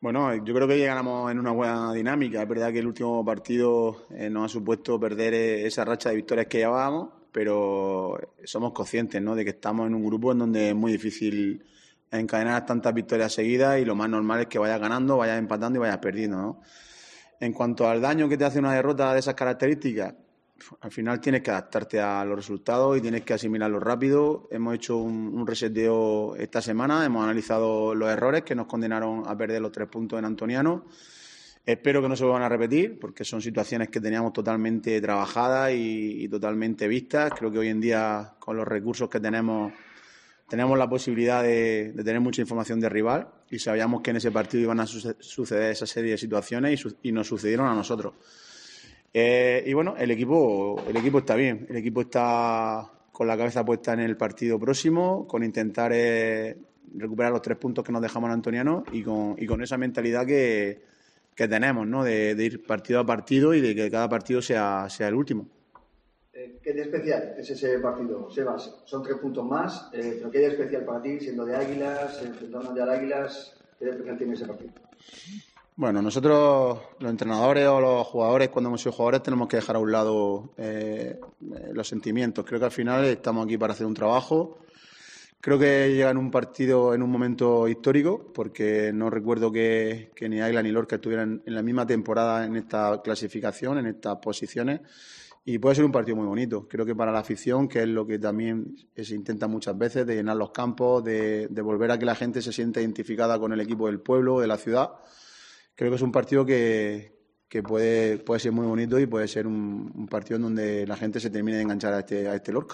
Bueno, yo creo que llegamos en una buena dinámica. Es verdad que el último partido nos ha supuesto perder esa racha de victorias que llevábamos, pero somos conscientes, ¿no?, de que estamos en un grupo en donde es muy difícil encadenar tantas victorias seguidas y lo más normal es que vayas ganando, vayas empatando y vayas perdiendo, ¿no? En cuanto al daño que te hace una derrota de esas características, al final tienes que adaptarte a los resultados y tienes que asimilarlo rápido. Hemos hecho un reseteo esta semana, hemos analizado los errores que nos condenaron a perder los 3 puntos en Antoniano. Espero que no se vuelvan a repetir, porque son situaciones que teníamos totalmente trabajadas y totalmente vistas. Creo que hoy en día, con los recursos que tenemos la posibilidad de tener mucha información de rival y sabíamos que en ese partido iban a suceder esa serie de situaciones y nos sucedieron a nosotros. Y bueno, el equipo está bien, el equipo está con la cabeza puesta en el partido próximo, con intentar recuperar los 3 puntos que nos dejamos en Antoniano y con esa mentalidad que tenemos, ¿no?, de ir partido a partido y de que cada partido sea el último. ¿Qué de especial es ese partido, Sebas? Son 3 puntos más, pero ¿qué de especial para ti, siendo de Águilas, enfrentándote al Águilas? ¿Qué de especial tiene ese partido? Bueno, nosotros, los entrenadores o los jugadores, cuando hemos sido jugadores, tenemos que dejar a un lado los sentimientos. Creo que al final estamos aquí para hacer un trabajo. Creo que llega en un partido en un momento histórico, porque no recuerdo que ni Águila ni Lorca estuvieran en la misma temporada en esta clasificación, en estas posiciones, y puede ser un partido muy bonito. Creo que para la afición, que es lo que también se intenta muchas veces, de llenar los campos, de volver a que la gente se sienta identificada con el equipo del pueblo, de la ciudad. Creo que es un partido que puede ser muy bonito y puede ser un partido en donde la gente se termine de enganchar a este Lorca.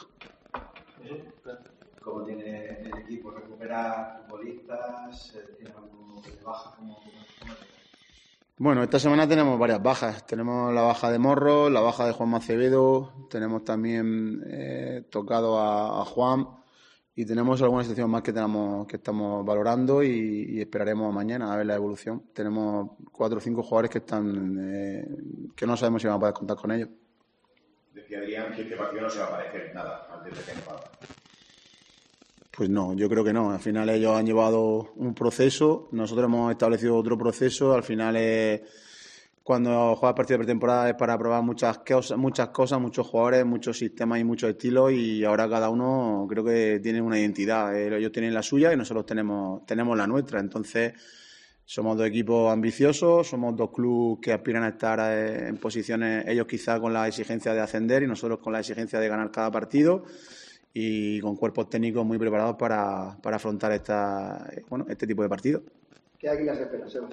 ¿Cómo tiene el equipo? ¿Recupera futbolistas? ¿Tiene algo de baja? ¿Cómo? Bueno, esta semana tenemos varias bajas. Tenemos la baja de Morro, la baja de Juan Macevedo, tenemos también tocado a Juan y tenemos alguna situación más que estamos valorando y esperaremos mañana a ver la evolución. Tenemos 4 o 5 jugadores que que no sabemos si van a poder contar con ellos. Decía Adrián que este partido no se va a parecer nada antes de temporada. Pues no, yo creo que no. Al final ellos han llevado un proceso, nosotros hemos establecido otro proceso. Al final cuando juegas partido de pretemporada es para probar muchas cosas, muchos jugadores, muchos sistemas y muchos estilos, y ahora cada uno creo que tiene una identidad. Ellos tienen la suya y nosotros tenemos la nuestra. Entonces somos 2 equipos ambiciosos, somos 2 clubes que aspiran a estar en posiciones, ellos quizá con la exigencia de ascender y nosotros con la exigencia de ganar cada partido, y con cuerpos técnicos muy preparados para afrontar este tipo de partidos. ¿Qué Águilas esperas, Sebas?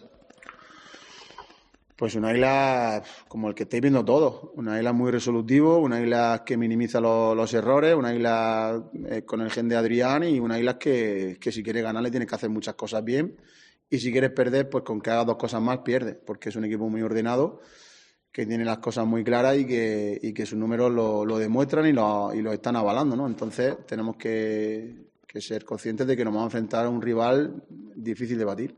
Pues un Águila como el que estáis viendo todos, un Águila muy resolutivo, un Águila que minimiza los errores, un Águila con el gen de Adrián y un Águila que si quiere ganar le tienes que hacer muchas cosas bien, y si quieres perder, pues con que hagas 2 cosas más pierdes, porque es un equipo muy ordenado, que tiene las cosas muy claras y que sus números lo demuestran y lo están avalando, ¿no? Entonces tenemos que ser conscientes de que nos vamos a enfrentar a un rival difícil de batir.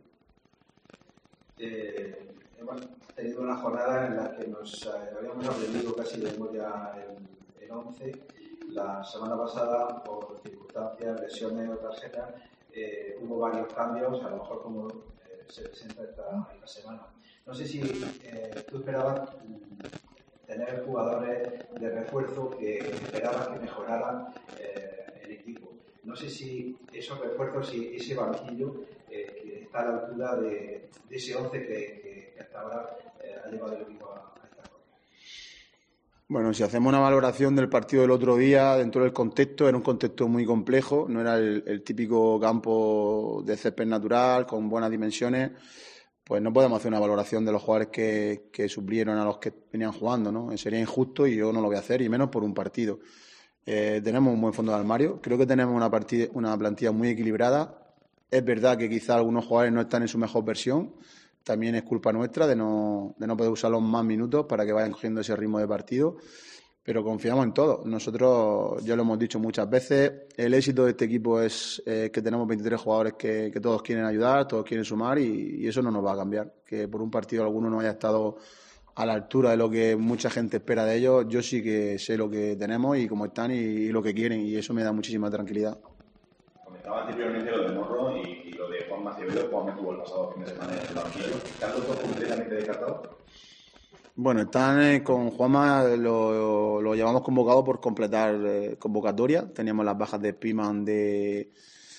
Hemos tenido una jornada en la que nos habíamos aprendido casi de memoria el 11. La semana pasada, por circunstancias, lesiones o tarjetas, hubo varios cambios, a lo mejor como se presenta esta semana. No sé si tú esperabas tener jugadores de refuerzo que esperaban que mejoraran el equipo. No sé si esos refuerzos y ese banquillo que está a la altura de ese 11 que hasta ahora ha llevado el equipo a esta cosa. Bueno, si hacemos una valoración del partido del otro día, dentro del contexto, era un contexto muy complejo, no era el típico campo de césped natural, con buenas dimensiones. Pues no podemos hacer una valoración de los jugadores que suplieron a los que venían jugando, ¿no? Sería injusto y yo no lo voy a hacer, y menos por un partido. Tenemos un buen fondo de armario, creo que tenemos una plantilla muy equilibrada. Es verdad que quizá algunos jugadores no están en su mejor versión, también es culpa nuestra de no poder usarlos más minutos para que vayan cogiendo ese ritmo de partido, pero confiamos en todo. Nosotros, ya lo hemos dicho muchas veces, el éxito de este equipo es que tenemos 23 jugadores que todos quieren ayudar, todos quieren sumar, y eso no nos va a cambiar. Que por un partido alguno no haya estado a la altura de lo que mucha gente espera de ellos, yo sí que sé lo que tenemos y cómo están y lo que quieren, y eso me da muchísima tranquilidad. Comentaba anteriormente lo de Morro y lo de Juan Macedo. Acevedo, Juanma estuvo el pasado fin de semana en el banquillo. ¿Están los dos completamente descartados? Bueno, están con Juanma, lo llevamos convocado por completar convocatoria. Teníamos las bajas de Spiman, de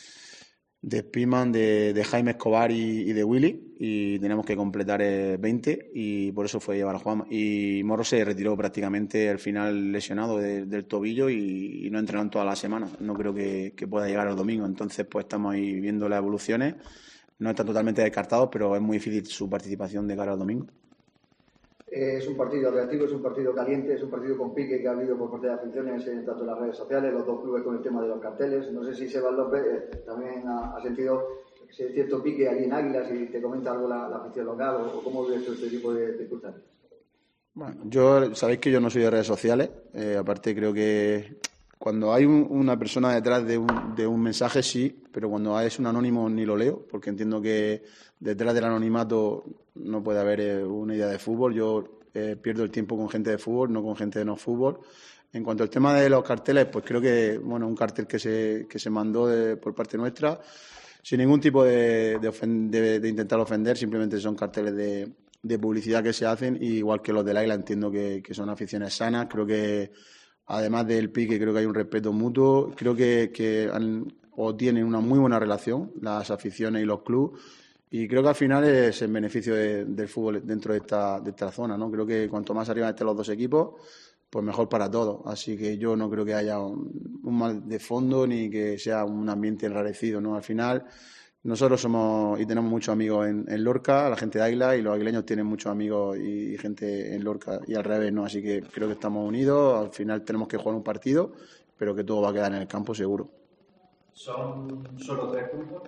Jaime Escobar y de Willy, y tenemos que completar 20, y por eso fue llevar a Juanma. Y Morro se retiró prácticamente al final lesionado del tobillo y no entrenó en toda la semana. No creo que pueda llegar el domingo. Entonces, pues estamos ahí viendo las evoluciones. No están totalmente descartados, pero es muy difícil su participación de cara al domingo. Es un partido reactivo, es un partido caliente, es un partido con pique que ha habido por parte de aficiones tanto en las redes sociales, los dos clubes con el tema de los carteles. No sé si Sebas López también ha sentido cierto pique allí en Águilas y te comenta algo la afición local o cómo vives todo este tipo de circunstancias. Bueno, sabéis que yo no soy de redes sociales, aparte creo que cuando hay una persona detrás de un mensaje sí, pero cuando es un anónimo ni lo leo, porque entiendo que detrás del anonimato no puede haber una idea de fútbol. Yo pierdo el tiempo con gente de fútbol, no con gente de no fútbol. En cuanto al tema de los carteles, pues creo que un cartel que se mandó por parte nuestra, sin ningún tipo de intentar ofender, simplemente son carteles de publicidad que se hacen, y igual que los del Águila entiendo que son aficiones sanas. Creo que además del pique, creo que hay un respeto mutuo. Creo que tienen una muy buena relación las aficiones y los clubes, y creo que al final es en beneficio del fútbol dentro de esta zona, ¿no? Creo que cuanto más arriba estén los dos equipos, pues mejor para todos. Así que yo no creo que haya un mal de fondo ni que sea un ambiente enrarecido, ¿no? Al final nosotros somos y tenemos muchos amigos en Lorca, la gente de Águila, y los aguileños tienen muchos amigos y gente en Lorca y al revés, ¿no? Así que creo que estamos unidos. Al final tenemos que jugar un partido, pero que todo va a quedar en el campo seguro. ¿Son solo 3 puntos?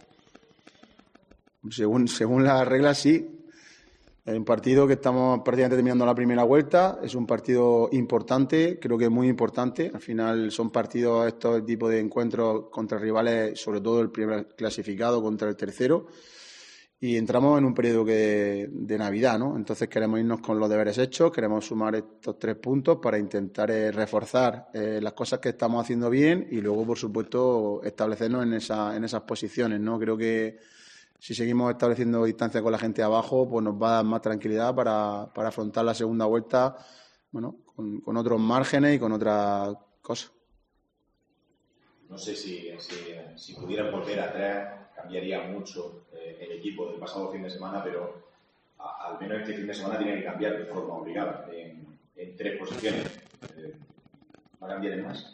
Según las reglas, sí. Es un partido que estamos prácticamente terminando la primera vuelta. Es un partido importante, creo que es muy importante. Al final son partidos, estos tipos de encuentros contra rivales, sobre todo el primer clasificado contra el tercero. Y entramos en un periodo de Navidad, ¿no? Entonces queremos irnos con los deberes hechos, queremos sumar estos 3 puntos para intentar reforzar las cosas que estamos haciendo bien y luego, por supuesto, establecernos en esas posiciones, ¿no? Creo que si seguimos estableciendo distancia con la gente de abajo, pues nos va a dar más tranquilidad para afrontar la segunda vuelta, bueno, con otros márgenes y con otras cosas. No sé si pudieran volver atrás, cambiaría mucho el equipo del pasado fin de semana, pero al menos este fin de semana tiene que cambiar de forma obligada en 3 posiciones. ¿Va a cambiar en más?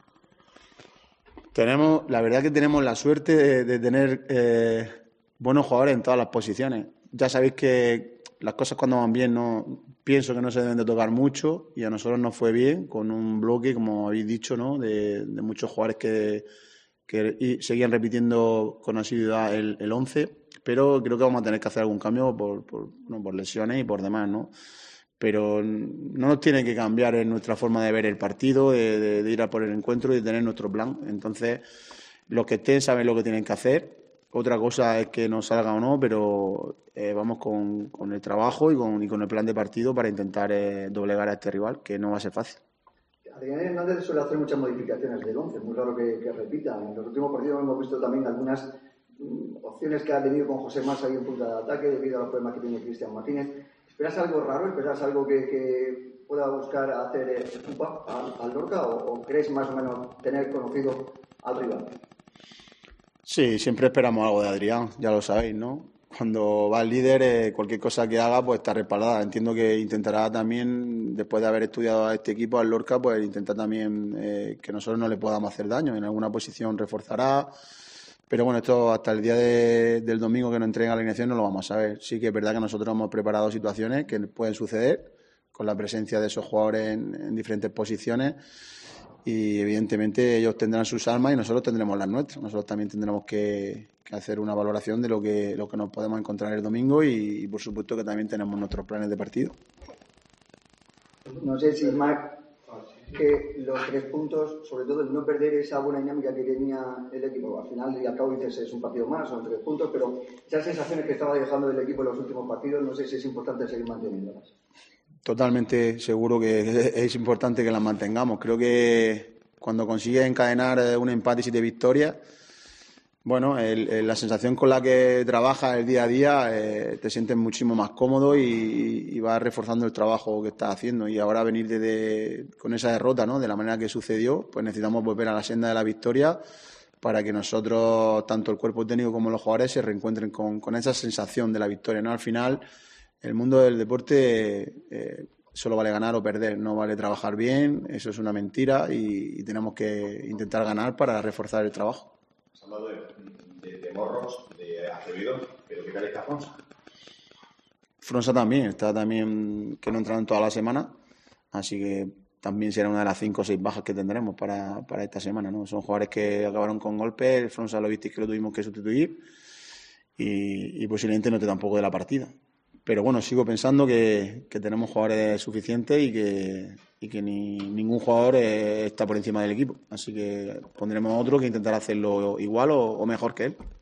La verdad que tenemos la suerte de tener buenos jugadores en todas las posiciones. Ya sabéis que las cosas cuando van bien pienso que no se deben de tocar mucho, y a nosotros nos fue bien con un bloque, como habéis dicho, ¿no? de muchos jugadores que seguían repitiendo con asiduidad el 11, pero creo que vamos a tener que hacer algún cambio por lesiones y por demás, ¿no? Pero no nos tiene que cambiar en nuestra forma de ver el partido, de ir a por el encuentro y de tener nuestro plan. Entonces, los que estén saben lo que tienen que hacer. Otra cosa es que nos salga o no, pero vamos con el trabajo y con el plan de partido para intentar doblegar a este rival, que no va a ser fácil. Adrián Hernández suele hacer muchas modificaciones del 11, muy raro que repita. En los últimos partidos hemos visto también algunas opciones que ha tenido con José Mas ahí en punta de ataque debido a los problemas que tiene Cristian Martínez. ¿Esperas algo raro? ¿Esperas algo que pueda buscar hacer Pupa al Lorca o crees más o menos tener conocido al rival? Sí, siempre esperamos algo de Adrián, ya lo sabéis, ¿no? Cuando va el líder, cualquier cosa que haga pues está respaldada. Entiendo que intentará también, después de haber estudiado a este equipo, al Lorca, pues intentar también que nosotros no le podamos hacer daño. En alguna posición reforzará, pero bueno, esto hasta el día del domingo que nos entreguen a la alineación no lo vamos a ver. Sí que es verdad que nosotros hemos preparado situaciones que pueden suceder con la presencia de esos jugadores en diferentes posiciones, y evidentemente ellos tendrán sus armas y nosotros tendremos las nuestras. Nosotros también tendremos que hacer una valoración de lo que nos podemos encontrar el domingo y por supuesto que también tenemos nuestros planes de partido. No sé si Marc, que los 3 puntos, sobre todo el no perder esa buena dinámica que tenía el equipo, al final y al cabo dices es un partido más, son 3 puntos, pero esas sensaciones que estaba dejando el equipo en los últimos partidos, no sé si es importante seguir manteniéndolas. Totalmente seguro que es importante que las mantengamos. Creo que cuando consigues encadenar un empate y 7 victorias, Bueno, la sensación con la que trabajas el día a día, te sientes muchísimo más cómodo y vas reforzando el trabajo que estás haciendo. Y ahora venir con esa derrota, ¿no?, de la manera que sucedió, pues necesitamos volver a la senda de la victoria para que nosotros, tanto el cuerpo técnico como los jugadores, se reencuentren con esa sensación de la victoria, ¿no? Al final, el mundo del deporte solo vale ganar o perder, no vale trabajar bien, eso es una mentira y tenemos que intentar ganar para reforzar el trabajo. Has hablado de Morros, de Acevedo, pero ¿qué tal está Fronsa? Fronsa también, está también que no entraron toda la semana, así que también será una de las 5 o 6 bajas que tendremos para esta semana, ¿no? Son jugadores que acabaron con golpes, el Fronsa lo visteis que lo tuvimos que sustituir y posiblemente no esté tampoco de la partida. Pero bueno, sigo pensando que tenemos jugadores suficientes y que ningún jugador está por encima del equipo. Así que pondremos otro que intentará hacerlo igual o mejor que él.